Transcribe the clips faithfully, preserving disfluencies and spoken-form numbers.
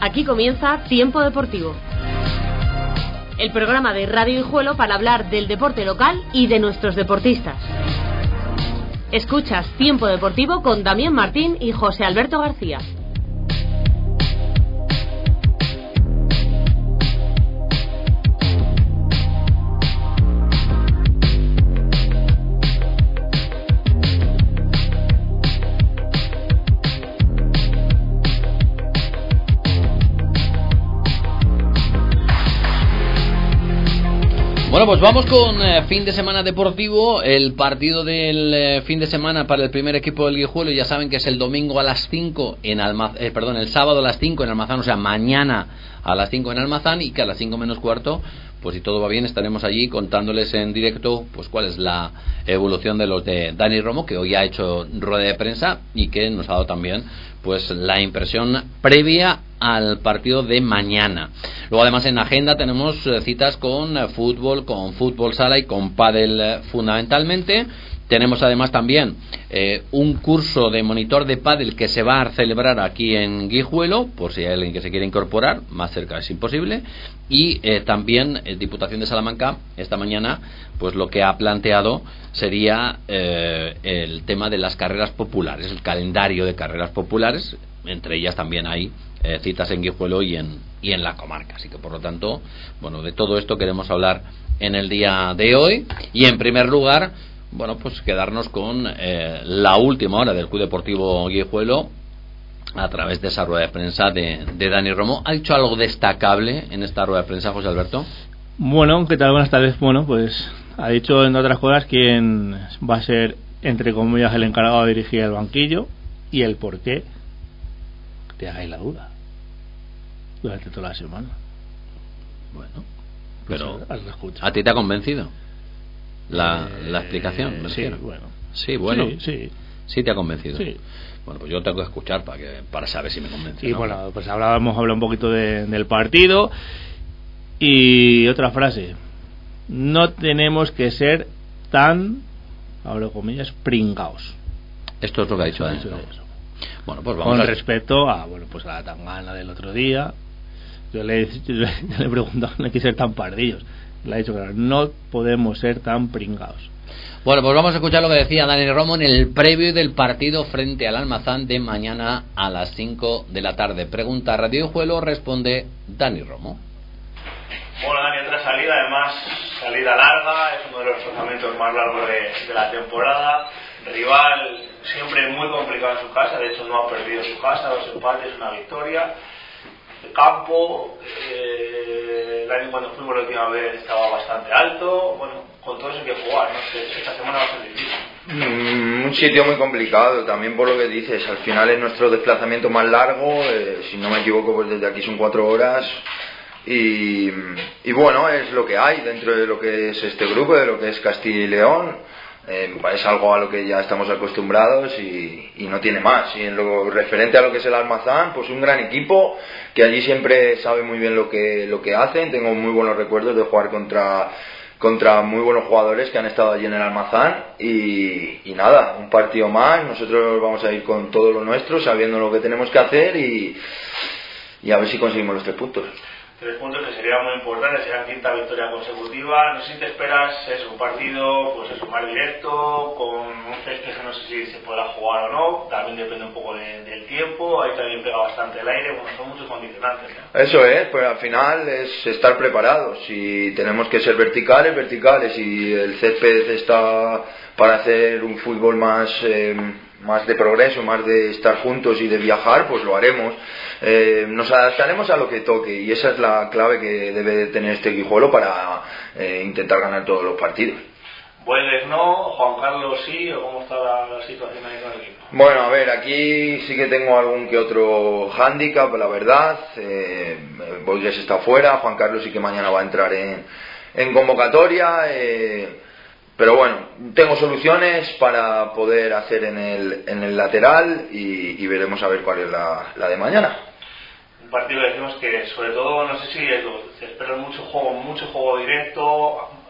Aquí comienza Tiempo Deportivo, el programa de Radio Guijuelo para hablar del deporte local y de nuestros deportistas. Escuchas Tiempo Deportivo con Damián Martín y José Alberto García. Bueno, pues vamos con eh, fin de semana deportivo. El partido del eh, fin de semana para el primer equipo del Guijuelo, ya saben que es el domingo a las cinco en Almazán, eh, perdón, el sábado a las cinco en Almazán, o sea, mañana a las cinco en Almazán, y que a las cinco menos cuarto, pues si todo va bien, estaremos allí contándoles en directo pues cuál es la evolución de los de Dani Romo, que hoy ha hecho rueda de prensa y que nos ha dado también pues la impresión previa al partido de mañana. Luego además en agenda tenemos citas con fútbol, con fútbol sala y con pádel fundamentalmente. Tenemos además también eh, un curso de monitor de pádel que se va a celebrar aquí en Guijuelo, por si hay alguien que se quiere incorporar, más cerca es imposible. Y eh, también eh, Diputación de Salamanca esta mañana pues lo que ha planteado sería eh, el tema de las carreras populares, el calendario de carreras populares. Entre ellas también hay eh, citas en Guijuelo y en, y en la comarca, así que por lo tanto, bueno, de todo esto queremos hablar en el día de hoy. Y en primer lugar, bueno, pues quedarnos con eh, la última hora del Club Deportivo Guijuelo a través de esa rueda de prensa de, de Dani Romo. ¿Ha dicho algo destacable en esta rueda de prensa, José Alberto? Bueno, ¿qué tal? Buenas tardes. Bueno, pues ha dicho, entre otras cosas, quién va a ser, entre comillas, el encargado de dirigir el banquillo y el por qué. Te hagáis la duda durante toda la semana. Bueno, pues pero a, ¿a ti te ha convencido la, eh, la explicación? Me sí, refiero. bueno. Sí, bueno. Sí, sí. Sí te ha convencido. Sí. Bueno, pues yo tengo que escuchar para que para saber si me convence. Y ¿no? bueno, pues hablábamos hablado un poquito de, del partido. Y otra frase: no tenemos que ser tan, abro comillas, pringaos. Esto es lo que ha dicho Dani. Bueno, pues vamos con a... respecto a, bueno, pues a la tangana del otro día. Yo le, yo le, yo le he preguntado, no hay que ser tan pardillos. Le ha dicho que no podemos ser tan pringaos. Bueno, pues vamos a escuchar lo que decía Dani Romo en el previo del partido frente al Almazán de mañana a las cinco de la tarde. Pregunta Radio Guijuelo, responde Dani Romo. Bueno, Dani, otra salida, además salida larga, es uno de los desplazamientos más largos de, de la temporada. Rival siempre muy complicado en su casa, de hecho no ha perdido su casa, dos empates, una victoria. El campo, eh, el año cuando fuimos la última vez estaba bastante alto. Bueno, con todo eso hay que jugar, no sé, esta semana va a ser difícil. Mm, un sitio muy complicado, también por lo que dices, al final es nuestro desplazamiento más largo, eh, si no me equivoco pues desde aquí son cuatro horas. Y, y bueno, es lo que hay dentro de lo que es este grupo, de lo que es Castilla y León. Eh, es algo a lo que ya estamos acostumbrados y, y no tiene más. Y en lo referente a lo que es el Almazán, pues un gran equipo que allí siempre sabe muy bien lo que, lo que hacen. Tengo muy buenos recuerdos de jugar contra, contra muy buenos jugadores que han estado allí en el Almazán. Y, y nada, un partido más. Nosotros vamos a ir con todo lo nuestro, sabiendo lo que tenemos que hacer y, y a ver si conseguimos los tres puntos. Tres puntos que serían muy importantes, serían quinta victoria consecutiva. No sé si te esperas es un partido pues eso, más directo, con un césped que no sé si se podrá jugar o no, también depende un poco de, del tiempo, ahí también pega bastante el aire, bueno, son muchos condicionantes, ¿no? Eso es, pues al final es estar preparados, si tenemos que ser verticales, verticales, si el césped está para hacer un fútbol más... Eh, más de progreso, más de estar juntos y de viajar, pues lo haremos. Eh, nos adaptaremos a lo que toque y esa es la clave que debe de tener este Guijuelo para eh, intentar ganar todos los partidos. ¿Vuelves no? ¿Juan Carlos sí? ¿O cómo está la, la situación ahí con el equipo? Bueno, a ver, aquí sí que tengo algún que otro hándicap, la verdad. Eh, Boyes está fuera, Juan Carlos sí que mañana va a entrar en, en convocatoria. Eh, Pero bueno, tengo soluciones para poder hacer en el, en el lateral y, y veremos a ver cuál es la, la de mañana. Un partido que decimos que sobre todo, no sé si es lo, se espera mucho juego, mucho juego directo,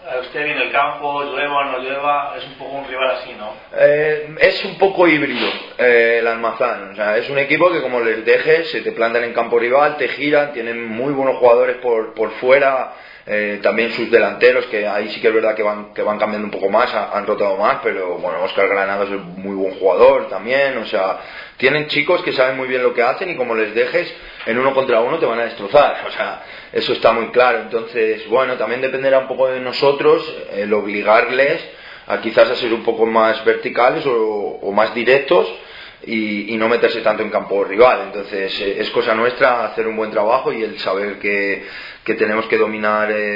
usted en el campo, llueva o no llueva, es un poco un rival así, ¿no? Eh, es un poco híbrido eh, el Almazán, o sea, es un equipo que como les dejes, se te plantan en campo rival, te giran, tienen muy buenos jugadores por, por fuera, eh, también sus delanteros, que ahí sí que es verdad que van, que van cambiando un poco más, han, han rotado más, pero bueno, Óscar Granados es muy buen jugador también, o sea, tienen chicos que saben muy bien lo que hacen y como les dejes en uno contra uno te van a destrozar, o sea, eso está muy claro. Entonces, bueno, también dependerá un poco de nosotros el obligarles a quizás a ser un poco más verticales o, o más directos y, y no meterse tanto en campo rival. Entonces, eh, es cosa nuestra hacer un buen trabajo y el saber que, que tenemos que dominar eh,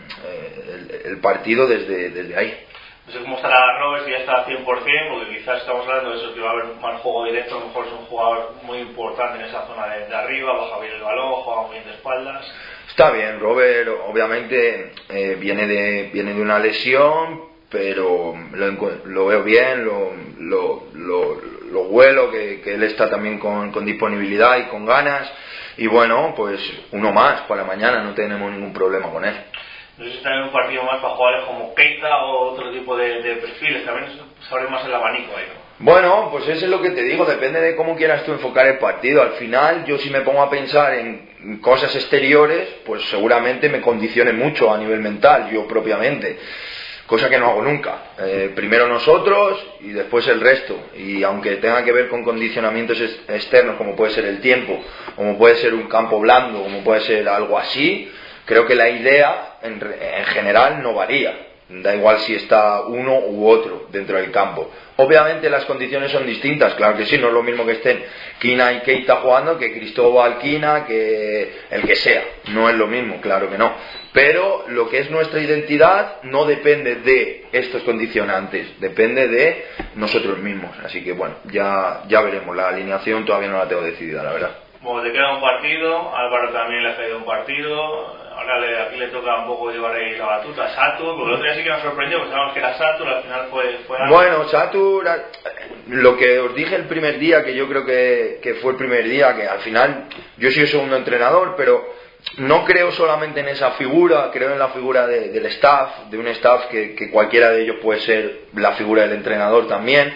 el, el partido desde, desde ahí. No sé cómo estará Robert, si ya está al cien por cien, porque quizás estamos hablando de eso, que va a haber más juego directo, a lo mejor es un jugador muy importante en esa zona de, de arriba, baja bien el balón, juega muy bien de espaldas. Está bien, Robert obviamente eh, viene, de, viene de una lesión, pero lo, lo veo bien, lo, lo, lo, lo huelo, que, que él está también con, con disponibilidad y con ganas, y bueno, pues uno más para mañana, no tenemos ningún problema con él. No sé si también un partido más para jugadores como Keita o otro tipo de, de perfiles, también se abre más el abanico ahí, ¿no? Bueno, pues eso es lo que te digo, depende de cómo quieras tú enfocar el partido. Al final, yo si me pongo a pensar en cosas exteriores, pues seguramente me condicione mucho a nivel mental, yo propiamente, cosa que no hago nunca. Eh, primero nosotros y después el resto. Y aunque tenga que ver con condicionamientos externos, como puede ser el tiempo, como puede ser un campo blando, como puede ser algo así, creo que la idea en, en general no varía. Da igual si está uno u otro dentro del campo. Obviamente las condiciones son distintas, claro que sí, no es lo mismo que estén Quina y Keita jugando que Cristóbal, Quina, que el que sea. No es lo mismo, claro que no. Pero lo que es nuestra identidad no depende de estos condicionantes, depende de nosotros mismos. Así que bueno, ya, ya veremos. La alineación todavía no la tengo decidida, la verdad. Bueno, te queda un partido, Álvaro también le ha caído un partido, ahora le, aquí le toca un poco llevar ahí la batuta a Satur, porque el otro día sí que nos sorprendió, porque sabíamos que era Satur, al final fue... fue bueno, Satur, lo que os dije el primer día, que yo creo que, que fue el primer día, que al final yo soy el segundo entrenador, pero no creo solamente en esa figura, creo en la figura de, del staff, de un staff que, que cualquiera de ellos puede ser la figura del entrenador también.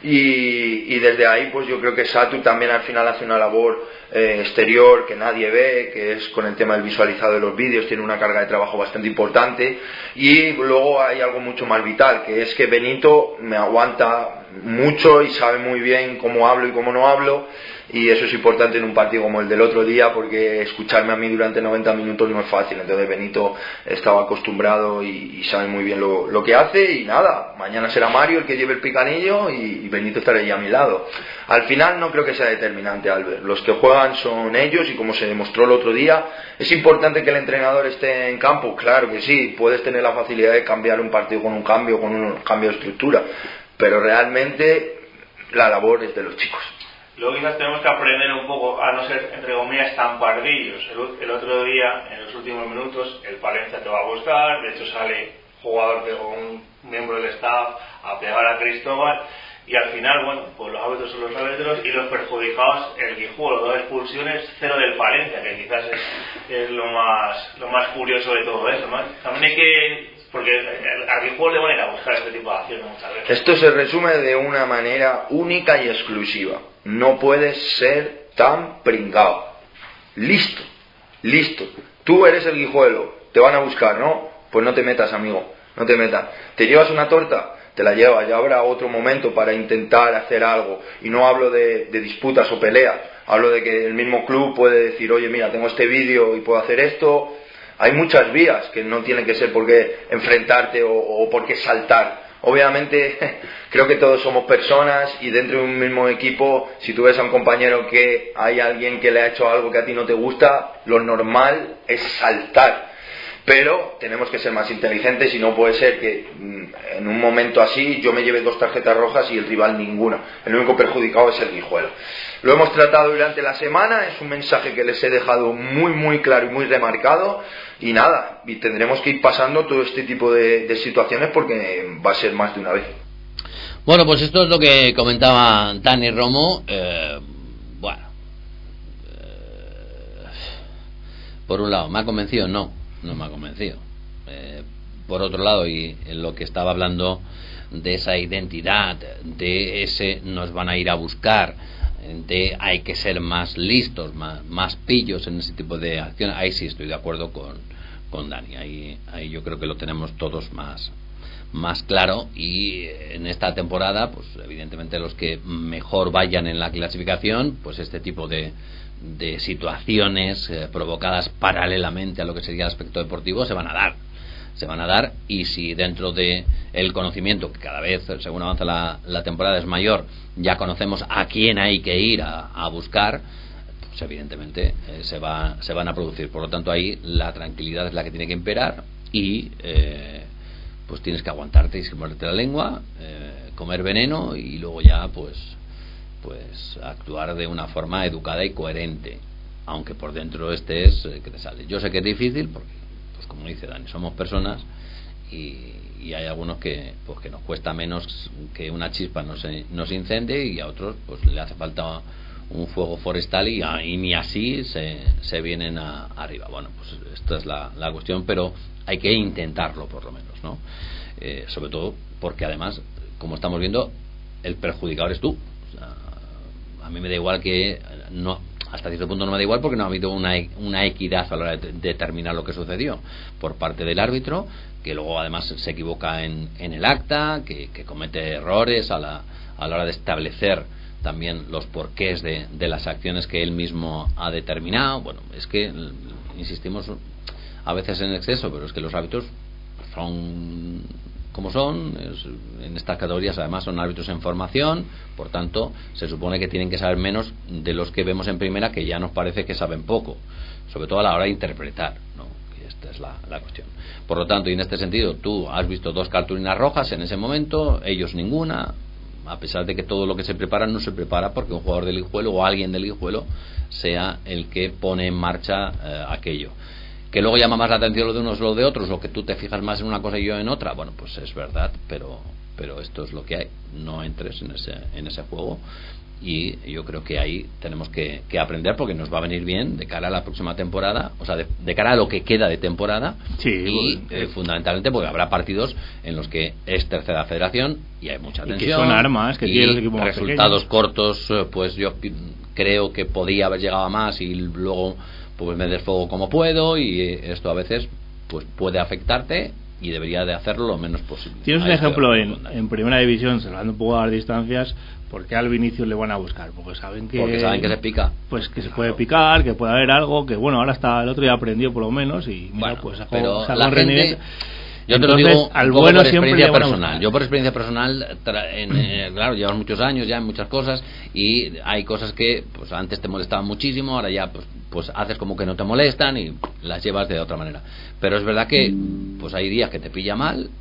Y, y desde ahí pues yo creo que Satur también al final hace una labor eh, exterior que nadie ve, que es con el tema del visualizado de los vídeos, tiene una carga de trabajo bastante importante. Y luego hay algo mucho más vital, que es que Benito me aguanta mucho y sabe muy bien cómo hablo y cómo no hablo, y eso es importante en un partido como el del otro día, porque escucharme a mí durante noventa minutos no es fácil. Entonces Benito estaba acostumbrado y, y sabe muy bien lo, lo que hace, y nada, mañana será Mario el que lleve el picanillo y, y Benito estará ahí a mi lado. Al final no creo que sea determinante, Albert. Los que juegan son ellos, y como se demostró el otro día, ¿es importante que el entrenador esté en campo? Claro que sí, puedes tener la facilidad de cambiar un partido con un cambio, con un cambio de estructura, pero realmente la labor es de los chicos. Luego quizás tenemos que aprender un poco a no ser, entre comillas, tan pardillos. El, el otro día, en los últimos minutos, el Palencia te va a buscar, de hecho sale jugador de, o un miembro del staff a pegar a Cristóbal, y al final, bueno, pues los árbitros son los árbitros y los perjudicados, el Guijuelo, dos expulsiones, cero del Palencia, que quizás es, es lo más lo más curioso de todo eso, ¿no? También hay que... porque al Guijuelo le van a ir a buscar este tipo de acciones muchas veces. Esto se resume de una manera única y exclusiva. No puedes ser tan pringao. Listo, listo. Tú eres el Guijuelo, te van a buscar, ¿no? Pues no te metas, amigo, no te metas. ¿Te llevas una torta? Te la llevas, ya habrá otro momento para intentar hacer algo. Y no hablo de, de disputas o peleas, hablo de que el mismo club puede decir, oye, mira, tengo este vídeo y puedo hacer esto. Hay muchas vías, que no tienen que ser por qué enfrentarte o, o por qué saltar. Obviamente creo que todos somos personas, y dentro de un mismo equipo, si tú ves a un compañero que hay alguien que le ha hecho algo que a ti no te gusta, lo normal es saltar. Pero tenemos que ser más inteligentes, y no puede ser que en un momento así yo me lleve dos tarjetas rojas y el rival ninguna. El único perjudicado es el Guijuelo. Lo hemos tratado durante la semana, es un mensaje que les he dejado muy muy claro y muy remarcado, y nada, y tendremos que ir pasando todo este tipo de, de situaciones, porque va a ser más de una vez. Bueno, pues esto es lo que comentaba Dani Romo. Eh, bueno, eh, por un lado, ¿me ha convencido? No, no me ha convencido. Eh, por otro lado, y en lo que estaba hablando de esa identidad, de ese nos van a ir a buscar, de hay que ser más listos, más, más pillos en ese tipo de acciones, ahí sí estoy de acuerdo con, con Dani, ahí, ahí yo creo que lo tenemos todos más, más claro. Y en esta temporada, pues evidentemente los que mejor vayan en la clasificación, pues este tipo de, de situaciones eh, provocadas paralelamente a lo que sería el aspecto deportivo se van a dar se van a dar y si dentro de el conocimiento, que cada vez según avanza la, la temporada es mayor, ya conocemos a quién hay que ir a, a buscar, pues evidentemente eh, se va se van a producir. Por lo tanto, ahí la tranquilidad es la que tiene que imperar y eh, pues tienes que aguantarte y morderte la lengua, eh, comer veneno y luego ya pues pues actuar de una forma educada y coherente, aunque por dentro estés eh, que te sale. Yo sé que es difícil porque, pues como dice Dani, somos personas y, y hay algunos que pues que nos cuesta menos que una chispa nos, nos incendie y a otros pues le hace falta un fuego forestal y, y ni así se, se vienen a, arriba. Bueno, pues esta es la, la cuestión, pero hay que intentarlo por lo menos, ¿no? Eh, sobre todo porque además, como estamos viendo, el perjudicado eres tú. O sea, a mí me da igual que no, hasta cierto punto no me da igual porque no ha habido una, una equidad a la hora de determinar lo que sucedió por parte del árbitro, que luego además se equivoca en, en el acta, que, que comete errores a la, a la hora de establecer también los porqués de, de las acciones que él mismo ha determinado. Bueno, es que insistimos a veces en exceso, pero es que los árbitros son como son, es, en estas categorías además son árbitros en formación, por tanto se supone que tienen que saber menos de los que vemos en primera, que ya nos parece que saben poco, sobre todo a la hora de interpretar, ¿no? Y esta es la, la cuestión. Por lo tanto, y en este sentido, tú has visto dos cartulinas rojas en ese momento, ellos ninguna, a pesar de que todo lo que se prepara no se prepara porque un jugador del Guijuelo o alguien del Guijuelo sea el que pone en marcha eh, aquello. Que luego llama más la atención lo de unos o lo de otros, o que tú te fijas más en una cosa y yo en otra, bueno, pues es verdad, pero pero esto es lo que hay. No entres en ese en ese juego y yo creo que ahí tenemos que, que aprender porque nos va a venir bien de cara a la próxima temporada, o sea, de, de cara a lo que queda de temporada. Sí, y bueno, eh, fundamentalmente porque habrá partidos en los que es tercera federación y hay mucha tensión. Y que son armas que y tienen los equipos más resultados pequeños. cortos, pues yo creo que podía haber llegado a más y luego pues me desfogo como puedo y esto a veces pues puede afectarte y debería de hacerlo lo menos posible. Tienes un Ahí ejemplo en, en primera división, salvando un poco a las distancias, porque al Vinicius le van a buscar, porque saben que porque saben que se pica, pues que se claro. puede picar, que puede haber algo, que bueno, ahora está el otro día aprendió por lo menos y mira, bueno, pues sacó, pero sacó la gente, rendimiento. yo te Entonces, lo digo al un poco bueno por siempre experiencia le van a personal. buscar. Yo por experiencia personal, tra- en, eh, claro, llevas muchos años ya en muchas cosas y hay cosas que pues antes te molestaban muchísimo, ahora ya pues pues haces como que no te molestan y las llevas de otra manera. Pero es verdad que pues hay días que te pilla mal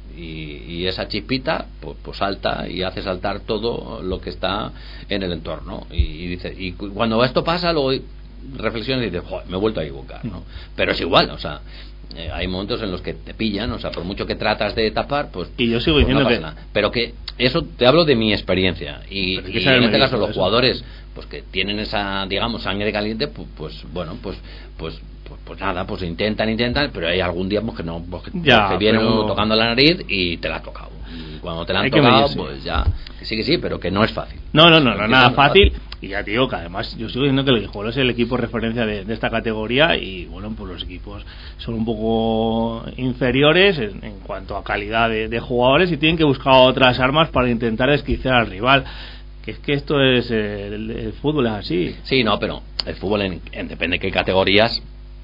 y, y esa chispita pues, pues salta y hace saltar todo lo que está en el entorno y, y dice y cuando esto pasa luego reflexionas y dices, joder, me he vuelto a equivocar, ¿no? Pero es igual, o sea, eh, hay momentos en los que te pillan, o sea, por mucho que tratas de tapar, pues y yo sigo pues diciendo no pasa que nada. Pero que eso te hablo de mi experiencia y, Pero hay que y saber en este medir caso todo los eso. jugadores pues que tienen esa, digamos, sangre caliente, pues, pues bueno, pues pues pues, pues nada, pues intentan, intentan, pero hay algún día pues, que no, pues, que, Ya, que viene pero... uno tocando la nariz y te la ha tocado. Y cuando te la han Hay que tocado, medirse. pues ya, que sí, que sí, pero que no es fácil. No, no, no, no, Empieza nada no fácil. Y ya te digo que además yo sigo diciendo que el Guijuelo es el equipo referencia de, de esta categoría y bueno, pues los equipos son un poco inferiores en, en cuanto a calidad de, de jugadores y tienen que buscar otras armas para intentar desquiciar al rival. Que es que esto es eh, el, el fútbol es así. Sí, no, pero el fútbol en, en depende de qué categorías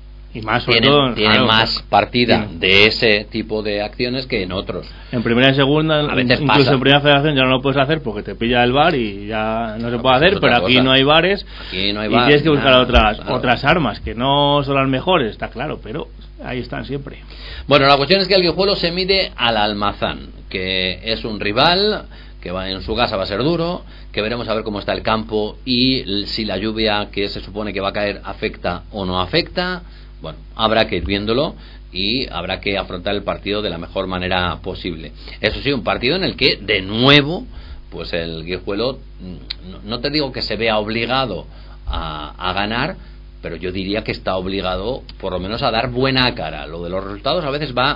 Y más sobre tienen, todo tienen claro, más partida tienen. de ese tipo de acciones que en otros. En primera y segunda, A veces incluso pasa. en primera federación ya no lo puedes hacer porque te pilla el bar y ya no se Claro, puede pues es hacer, otra pero aquí cosa. no hay bares Aquí no hay y bar, tienes que buscar nada, otras claro. otras armas que no son las mejores, está claro, pero ahí están siempre. Bueno, la cuestión es que el Guijuelo se mide al Almazán, que es un rival que va en su casa va a ser duro, que veremos a ver cómo está el campo y si la lluvia que se supone que va a caer afecta o no afecta. Bueno, habrá que ir viéndolo y habrá que afrontar el partido de la mejor manera posible. Eso sí, un partido en el que de nuevo pues el Guijuelo, no, no te digo que se vea obligado a, a ganar, pero yo diría que está obligado por lo menos a dar buena cara. Lo de los resultados a veces va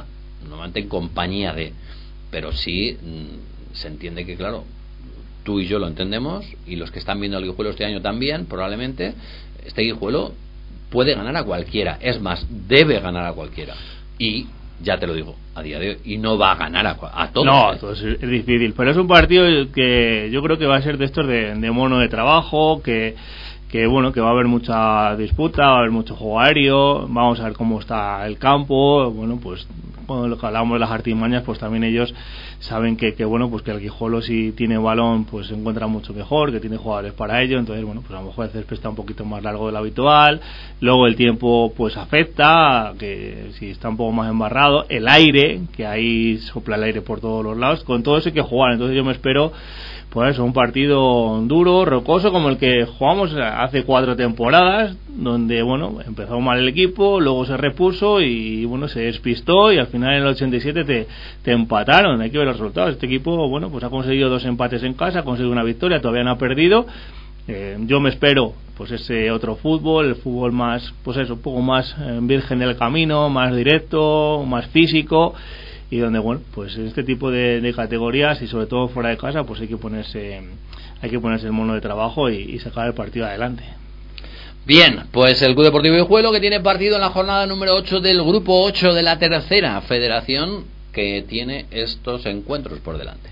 normalmente en compañía de, pero sí mmm, se entiende que, claro, tú y yo lo entendemos, y los que están viendo el Guijuelo este año también, probablemente, este Guijuelo puede ganar a cualquiera, es más, debe ganar a cualquiera, y ya te lo digo, a día de hoy, y no va a ganar a, a todos. No, ¿eh? todo es, es difícil, pero es un partido que yo creo que va a ser de estos de, de mono de trabajo, que que bueno, que va a haber mucha disputa, va a haber mucho juego aéreo, vamos a ver cómo está el campo, bueno, pues cuando lo que hablamos de las artimañas, pues también ellos saben que, que bueno, pues que el Guijuelo, si tiene balón, pues se encuentra mucho mejor, que tiene jugadores para ello, entonces bueno, pues a lo mejor el césped está un poquito más largo de lo habitual, luego el tiempo pues afecta, que si está un poco más embarrado, el aire, que ahí sopla el aire por todos los lados, con todo eso hay que jugar, entonces yo me espero pues eso, un partido duro, rocoso, como el que jugamos hace cuatro temporadas, donde bueno, empezó mal el equipo, luego se repuso y bueno, se despistó, y al final en el ochenta y siete te, te empataron. Hay que ver los resultados. Este equipo, bueno, pues ha conseguido dos empates en casa, ha conseguido una victoria, todavía no ha perdido. Eh, yo me espero pues ese otro fútbol, el fútbol más, pues eso, un poco más eh, virgen del camino, más directo, más físico, y donde bueno, pues en este tipo de, de categorías, y sobre todo fuera de casa, pues hay que ponerse hay que ponerse el mono de trabajo y, y sacar el partido adelante. Bien, pues el Club Deportivo Guijuelo, que tiene partido en la jornada número ocho del grupo ocho de la tercera federación, que tiene estos encuentros por delante.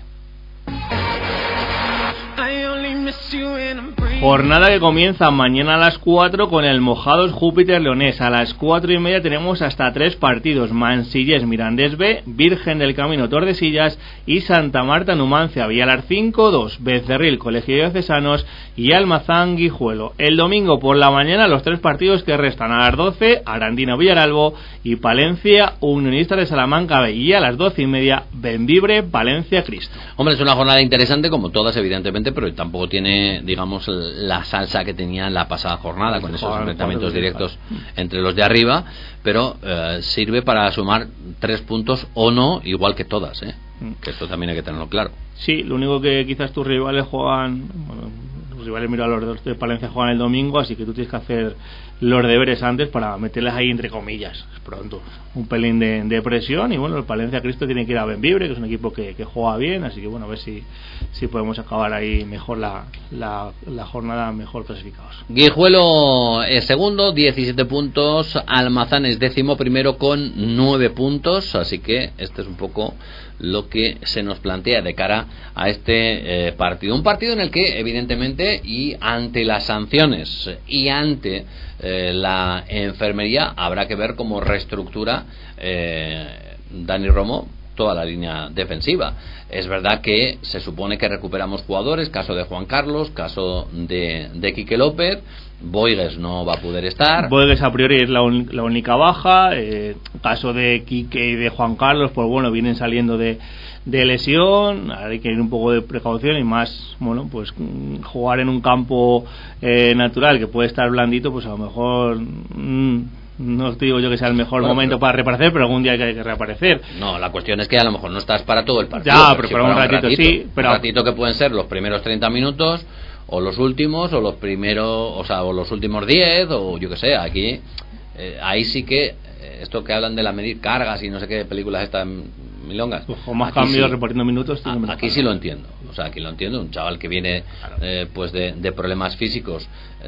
Jornada que comienza mañana a las cuatro con el Mojados Júpiter Leonés. A las cuatro y media tenemos hasta tres partidos: Mansillés Mirandés B, Virgen del Camino Tordesillas y Santa Marta Numancia. Villalar cinco dos, Becerril Colegio de Diocesanos y Almazán Guijuelo. El domingo por la mañana los tres partidos que restan: a las doce Arandina Villaralbo y Palencia Unionista de Salamanca B, y a las doce y media Bembibre Palencia Cristo. Hombre, es una jornada interesante como todas, evidentemente, pero tampoco tiene, digamos, la salsa que tenía en la pasada jornada, con esos enfrentamientos directos entre los de arriba, pero eh, sirve para sumar tres puntos o no, igual que todas, ¿eh? Que esto también hay que tenerlo claro. Sí, lo único que quizás tus rivales juegan, bueno, los rivales, mira, los de Palencia juegan el domingo, así que tú tienes que hacer los deberes antes para meterles ahí entre comillas, pronto, un pelín de, de presión. Y bueno, el Palencia Cristo tiene que ir a Bembibre, que es un equipo que, que juega bien, así que bueno, a ver si, si podemos acabar ahí mejor la, la, la jornada, mejor clasificados. Guijuelo es segundo, diecisiete puntos, Almazán es décimo primero con nueve puntos, así que este es un poco lo que se nos plantea de cara a este eh, partido. Un partido en el que, evidentemente, y ante las sanciones y ante eh, la enfermería, habrá que ver cómo reestructura eh, Dani Romo toda la línea defensiva. Es verdad que se supone que recuperamos jugadores, caso de Juan Carlos, caso de, de Quique López. Boigues no va a poder estar. Boigues a priori es la, un, la única baja. Eh, caso de Quique y de Juan Carlos, pues bueno, vienen saliendo de, de lesión. Hay que ir un poco de precaución y más, bueno, pues jugar en un campo eh, natural que puede estar blandito, pues a lo mejor mmm, no os digo yo que sea el mejor bueno, momento pero, para reaparecer, pero algún día hay que reaparecer. No, la cuestión es que a lo mejor no estás para todo el partido. Ya, pero, pero para un ratito, un ratito sí. Pero un ratito que pueden ser los primeros treinta minutos, o los últimos, o los primeros, o sea, o los últimos diez, o yo que sé, aquí, eh, ahí sí que, eh, esto que hablan de la medir cargas y no sé qué películas estas milongas. Pues con más cambios sí, repartiendo minutos. A, aquí sí lo entiendo, o sea, aquí lo entiendo, un chaval que viene, claro. eh, pues de, de problemas físicos,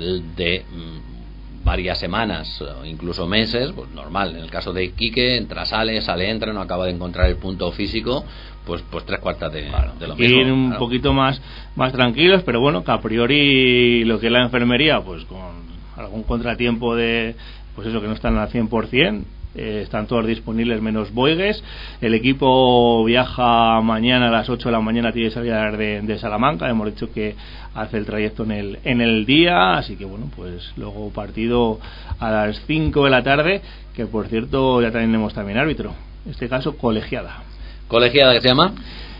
de mm, varias semanas, o incluso meses, pues normal. En el caso de Quique, entra, sale, sale, entra, no acaba de encontrar el punto físico. Pues, pues tres cuartas de, claro, de lo mismo. Ir un claro. poquito más, más tranquilos, pero bueno, que a priori lo que es la enfermería, pues con algún contratiempo de, pues eso, que no están al cien por ciento, eh, están todos disponibles menos Boigues. El equipo viaja mañana a las ocho de la mañana, tiene salida de, de Salamanca, hemos dicho que hace el trayecto en el, en el día, así que bueno, pues luego partido a las cinco de la tarde, que por cierto ya tenemos también árbitro, en este caso colegiada. ¿Colegiada que se llama?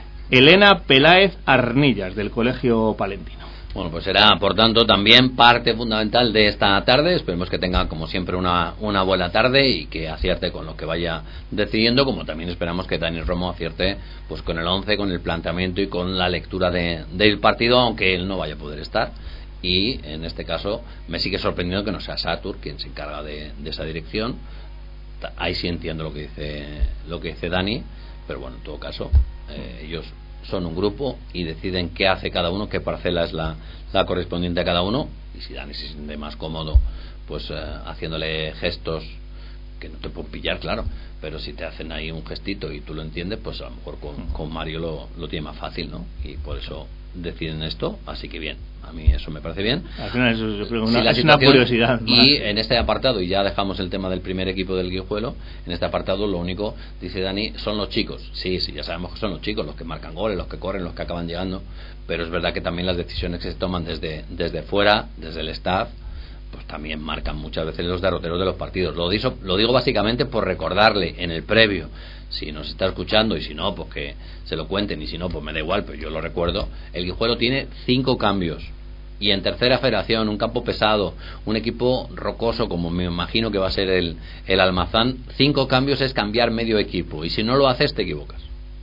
Elena Peláez Arnillas, del Colegio Palentino. Bueno, pues será, por tanto, también parte fundamental de esta tarde. Esperemos que tenga, como siempre, una, una buena tarde y que acierte con lo que vaya decidiendo, como también esperamos que Dani Romo acierte pues con el once, con el planteamiento y con la lectura de, del partido, aunque él no vaya a poder estar. Y, en este caso, me sigue sorprendiendo que no sea Satur quien se encarga de, de esa dirección, ahí sí entiendo lo que dice lo que dice Dani, pero bueno, en todo caso eh, ellos son un grupo y deciden qué hace cada uno, qué parcela es la, la correspondiente a cada uno, y si Dani se siente más cómodo pues eh, haciéndole gestos que no te pueden pillar, claro, pero si te hacen ahí un gestito y tú lo entiendes, pues a lo mejor con, con Mario lo, lo tiene más fácil, ¿no? Y por eso deciden esto, así que bien, a mí eso me parece bien. Al final eso yo creo, una, si la es una curiosidad y más. En este apartado, y ya dejamos el tema del primer equipo del Guijuelo, en este apartado lo único, dice Dani, son los chicos. Sí, sí, ya sabemos que son los chicos los que marcan goles, los que corren, los que acaban llegando, pero es verdad que también las decisiones que se toman desde, desde fuera, desde el staff, pues también marcan muchas veces los derroteros de los partidos. Lo digo, lo digo básicamente por recordarle en el previo, si nos está escuchando, y si no, pues que se lo cuenten, y si no, pues me da igual, pero yo lo recuerdo. El Guijuelo tiene cinco cambios, y en tercera federación, un campo pesado, un equipo rocoso como me imagino que va a ser el, el Almazán, cinco cambios es cambiar medio equipo, y si no lo haces te equivocas.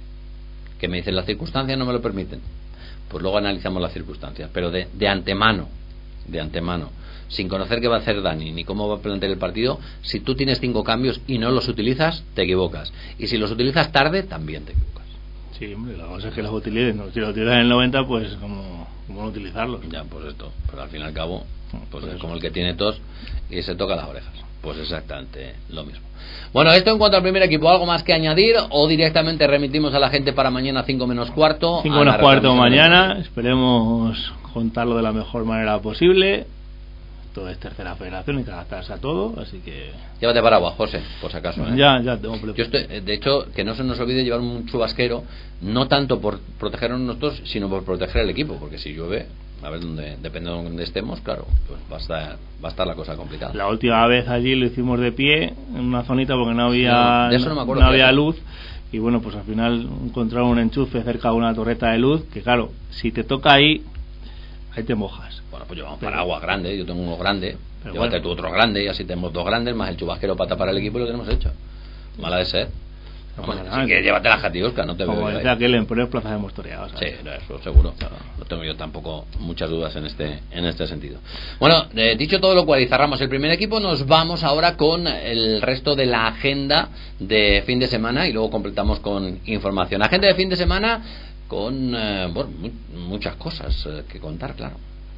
Que me dicen, las circunstancias no me lo permiten, pues luego analizamos las circunstancias, pero de, de antemano de antemano sin conocer qué va a hacer Dani ni cómo va a plantear el partido, si tú tienes cinco cambios y no los utilizas, te equivocas, y si los utilizas tarde, también te equivocas. Sí, hombre, la cosa es que los utilices, ¿no? Si los utilizas en el noventa, pues como, como no utilizarlos. Ya, pues esto, pero al fin y al cabo, pues es como el que tiene tos y se toca las orejas, pues exactamente lo mismo. Bueno, esto en cuanto al primer equipo. ¿Algo más que añadir o directamente remitimos a la gente para mañana cinco menos cuarto? cinco menos cuarto mañana, esperemos contarlo de la mejor manera posible. Todo es tercera federación y que adaptarse a todo, así que... Llévate paraguas, José, por si acaso, ¿eh? Ya, ya tengo... Yo estoy, de hecho, que no se nos olvide llevar un chubasquero, no tanto por protegernos nosotros, sino por proteger el equipo, porque si llueve, a ver, dónde, depende de donde estemos, claro, pues va a estar, va a estar la cosa complicada. La última vez allí lo hicimos de pie, en una zonita, porque no había, no, de eso no me acuerdo, no había luz, y bueno, pues al final encontraron un enchufe cerca de una torreta de luz, que claro, si te toca ahí, ahí te mojas. Bueno, pues llevamos paraguas grande, yo tengo uno grande, pero llévate bueno, tú otro grande, y así tenemos dos grandes, más el chubasquero para tapar el equipo, y lo tenemos hecho. Mala de ser. No Hombre, pasa así nada, que llévate la jatiusca, no te veo. Como decía aquel, en peores plazas hemos toreado, ¿sabes? Sí, eso seguro. No tengo yo tampoco muchas dudas en este en este sentido. Bueno, eh, dicho todo lo cual, y cerramos el primer equipo, nos vamos ahora con el resto de la agenda de fin de semana y luego completamos con información. Agenda de fin de semana con eh, bueno, mu- muchas cosas eh, que contar, claro.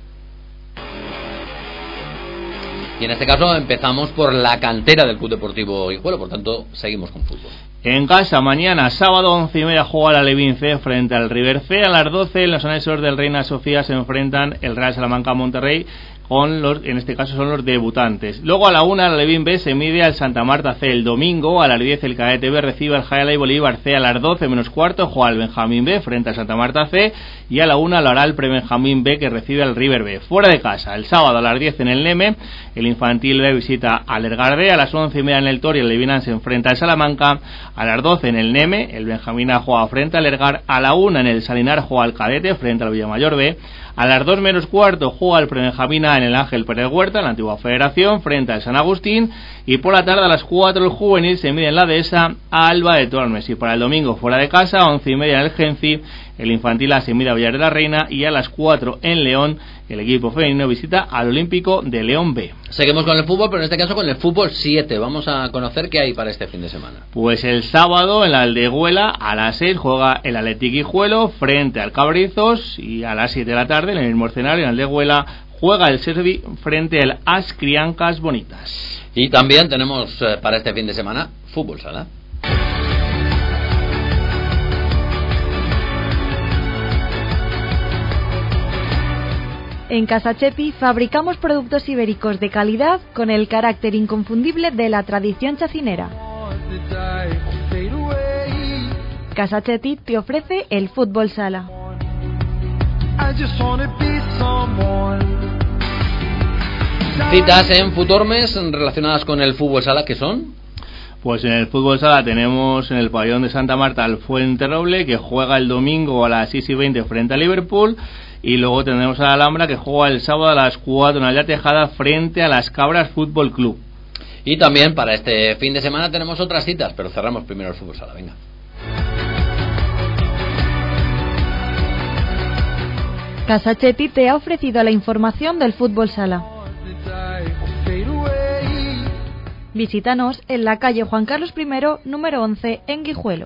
Y en este caso empezamos por la cantera del Club Deportivo Guijuelo, por tanto seguimos con fútbol. En casa, mañana, sábado, once y media, juega la Levin C frente al River C. A las doce, en los anexos del Reina Sofía se enfrentan el Real Salamanca Monterrey, con los, en este caso son los debutantes. Luego a la una, la Levin B se mide al Santa Marta C. El domingo, a las diez, el Cadete B recibe al Highlight Bolívar C. A las doce menos cuarto, juega el Benjamín B frente al Santa Marta C. Y a la una lo hará el Pre-Benjamín B, que recibe al River B. Fuera de casa, el sábado a las diez en el Neme, el Infantil B visita al Ergar D. A las once y media en el Tori, el Levinan se enfrenta al Salamanca. A las doce en el Neme, el Benjamín A juega frente al Ergar. A la una en el Salinar juega el Cadete frente al Villamayor B. A las dos menos cuarto juega el Pre-Benjamín A en el Ángel Pérez Huerta, en la antigua Federación, frente al San Agustín. Y por la tarde a las cuatro el Juvenil se mide en la Dehesa a Alba de Tormes. Y para el domingo fuera de casa, a once y media en el Genci, el Infantil A se mide a Villar de la Reina. Y a las cuatro en León, el equipo femenino visita al Olímpico de León B. Seguimos con el fútbol, pero en este caso con el fútbol siete. Vamos a conocer qué hay para este fin de semana. Pues el sábado en la Aldehuela a las seis juega el Athletic Guijuelo frente al Cabrizos, y a las siete de la tarde en el mismo escenario en Aldehuela juega el Servi frente al As Criancas Bonitas. Y también tenemos eh, para este fin de semana fútbol sala. En Casa Chepi fabricamos productos ibéricos de calidad con el carácter inconfundible de la tradición chacinera. Casa Chepi te ofrece el fútbol sala. Citas en Futormes relacionadas con el fútbol sala, ¿qué son? Pues en el fútbol sala tenemos en el pabellón de Santa Marta al Fuenterroble, que juega el domingo a las seis y veinte frente a Liverpool. Y luego tenemos a la Alhambra, que juega el sábado a las cuatro en la Tejada frente a las Cabras Fútbol Club. Y también para este fin de semana tenemos otras citas, pero cerramos primero el fútbol sala, venga. Casa Chepi te ha ofrecido la información del fútbol sala. Visítanos en la calle Juan Carlos primero, número once, en Guijuelo.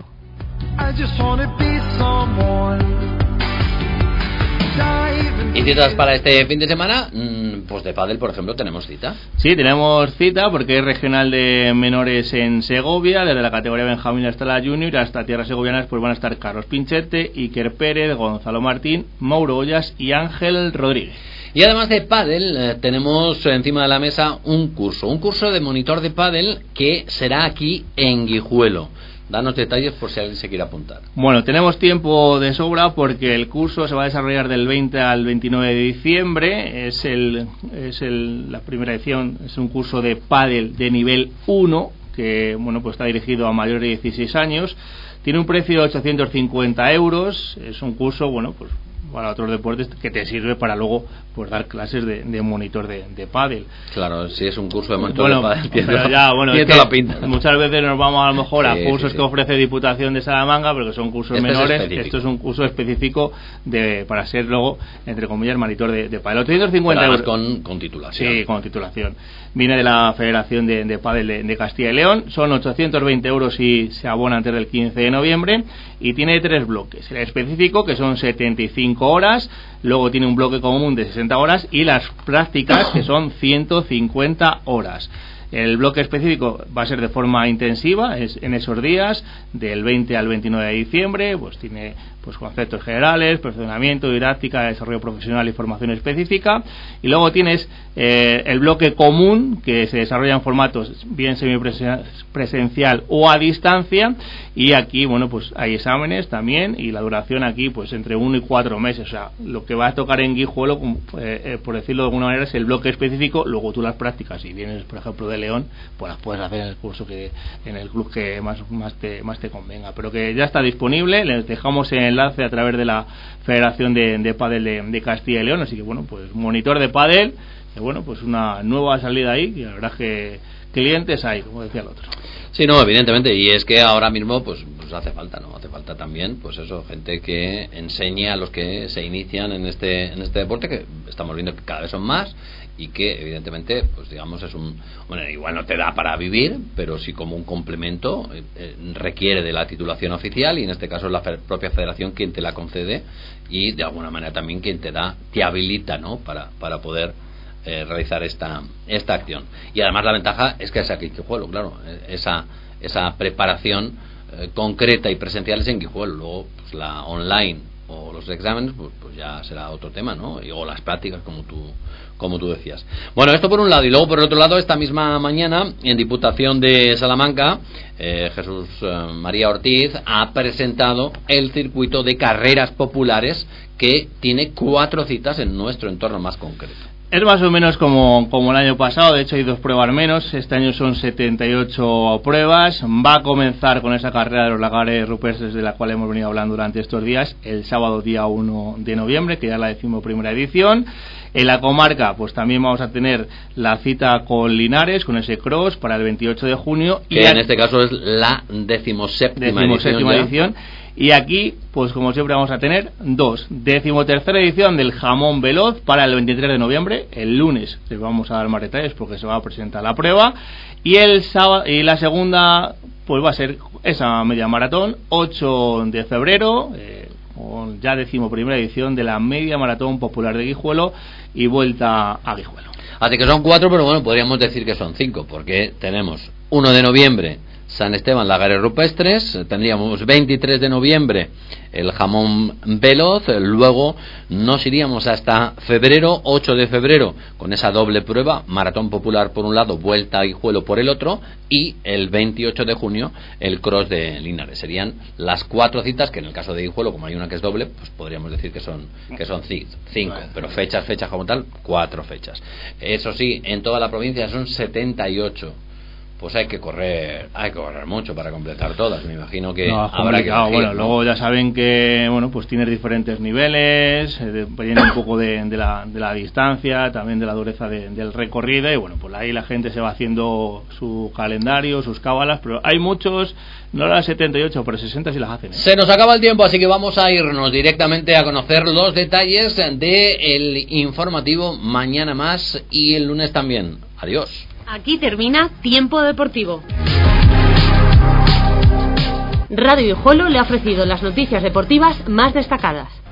¿Y citas para este fin de semana? Pues de pádel, por ejemplo, tenemos cita. Sí, tenemos cita porque es regional de menores en Segovia, desde la categoría Benjamín hasta la Junior, hasta tierras segovianas pues van a estar Carlos Pinchete, Iker Pérez, Gonzalo Martín, Mauro Ollas y Ángel Rodríguez. Y además de pádel, eh, tenemos encima de la mesa un curso, un curso de monitor de pádel que será aquí en Guijuelo. Danos detalles por si alguien se quiere apuntar. Bueno, tenemos tiempo de sobra porque el curso se va a desarrollar del veinte al veintinueve de diciembre. Es el es el, la primera edición, es un curso de pádel de nivel uno que bueno pues está dirigido a mayores de dieciséis años. Tiene un precio de ochocientos cincuenta euros. Es un curso, bueno, pues para otros deportes que te sirve para luego pues dar clases de, de monitor de, de pádel. Claro, si es un curso de monitor bueno, de pádel, tiene, pero ya, bueno, tiene es toda la pinta. Muchas veces nos vamos a lo mejor sí, a cursos sí, sí. que ofrece Diputación de Salamanca, pero que son cursos este menores. Es Esto es un curso específico de para ser luego, entre comillas, monitor de, de pádel. ochocientos cincuenta euros. Con, con titulación. Sí, con titulación. Viene de la Federación de, de Pádel de, de Castilla y León. Son ochocientos veinte euros si se abona antes del quince de noviembre. Y tiene tres bloques. El específico, que son setenta y cinco horas. Luego tiene un bloque común de sesenta horas. Y las prácticas, que son ciento cincuenta horas. El bloque específico va a ser de forma intensiva, es en esos días, del veinte al veintinueve de diciembre. Pues tiene pues conceptos generales, perfeccionamiento, didáctica, desarrollo profesional y formación específica. Y luego tienes eh, el bloque común, que se desarrolla en formatos bien semipresencial o a distancia. Y aquí, bueno, pues hay exámenes también, y la duración aquí, pues entre uno y cuatro meses. O sea, lo que va a tocar en Guijuelo, eh, eh, por decirlo de alguna manera, es el bloque específico. Luego tú las prácticas, si vienes, por ejemplo, de León, pues las puedes hacer en el curso que en el club que más más te más te convenga, pero que ya está disponible. Les dejamos el enlace a través de la Federación de, de Pádel de, de Castilla y León, así que bueno, pues monitor de pádel, que bueno, pues una nueva salida ahí, y la verdad es que clientes hay, como decía el otro. Sí, no, evidentemente, y es que ahora mismo pues, pues hace falta, ¿no? Hace falta también, pues eso, gente que enseñe a los que se inician en este en este deporte, que estamos viendo que cada vez son más, y que evidentemente, pues digamos, es un, bueno, igual no te da para vivir, pero sí como un complemento, eh, eh, requiere de la titulación oficial, y en este caso es la fe- propia federación quien te la concede, y de alguna manera también quien te da, te habilita, ¿no? Para, para poder Eh, realizar esta esta acción. Y además la ventaja es que es aquí en Guijuelo, claro, esa esa preparación eh, concreta y presencial es en Guijuelo. Luego pues la online o los exámenes pues, pues ya será otro tema, ¿no? Y, o las prácticas, como tú como tú decías. Bueno, esto por un lado, y luego por el otro lado, esta misma mañana en Diputación de Salamanca, eh, Jesús eh, María Ortiz ha presentado el circuito de carreras populares, que tiene cuatro citas en nuestro entorno más concreto. Es más o menos como, como el año pasado. De hecho hay dos pruebas menos. Este año son setenta y ocho pruebas. Va a comenzar con esa carrera de los lagares rupestres, de la cual hemos venido hablando durante estos días, el sábado día uno de noviembre, que ya es la decimoprimera edición. En la comarca pues también vamos a tener la cita con Linares, con ese cross, para el veintiocho de junio, que y en este caso es la decimoséptima, decimoséptima edición, edición, y aquí pues como siempre vamos a tener dos. Decimotercera edición del jamón veloz para el veintitrés de noviembre, el lunes les vamos a dar más detalles porque se va a presentar la prueba, y el sábado, y la segunda pues va a ser esa media maratón, ocho de febrero, eh, con ya decimoprimera edición de la media maratón popular de Guijuelo y vuelta a Guijuelo. Así que son cuatro, pero bueno, podríamos decir que son cinco, porque tenemos uno de noviembre San Esteban Lagares Rupestres, tendríamos veintitrés de noviembre el jamón veloz, luego nos iríamos hasta febrero, ocho de febrero, con esa doble prueba, maratón popular por un lado, vuelta a Guijuelo por el otro, y el veintiocho de junio el cross de Linares. Serían las cuatro citas, que en el caso de Guijuelo, como hay una que es doble, pues podríamos decir que son que son cinco, pero fechas, fechas como tal, cuatro fechas. Eso sí, en toda la provincia son setenta y ocho. Pues hay que correr, hay que correr mucho para completar todas. Me imagino que no, habrá que elegir, bueno, ¿no? Luego ya saben que bueno, pues tienes diferentes niveles, eh, dependiendo un poco de, de la de la distancia, también de la dureza de, del recorrido, y bueno, pues ahí la gente se va haciendo su calendario, sus cábalas, pero hay muchos, no las setenta y ocho, pero sesenta sí las hacen, ¿eh? Se nos acaba el tiempo, así que vamos a irnos directamente a conocer los detalles del informativo mañana más y el lunes también. Adiós. Aquí termina Tiempo Deportivo. Radio Guijuelo le ha ofrecido las noticias deportivas más destacadas.